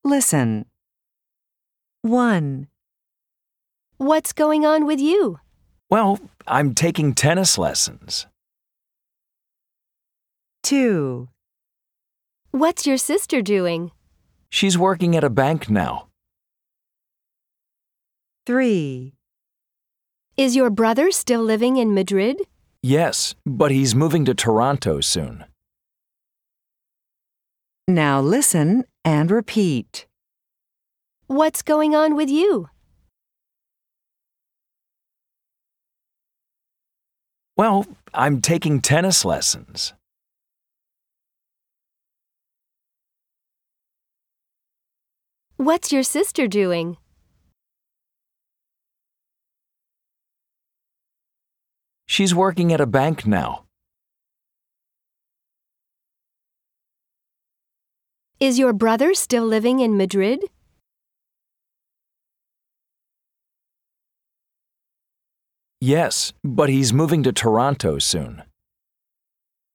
Listen. 1, What's going on with you? Well, I'm taking tennis lessons. 2, What's your sister doing? She's working at a bank now. 3, Is your brother still living in Madrid? Yes, but he's moving to Toronto soon. Now listen and repeat. What's going on with you? Well, I'm taking tennis lessons. What's your sister doing? She's working at a bank now. Is your brother still living in Madrid? Yes, but he's moving to Toronto soon.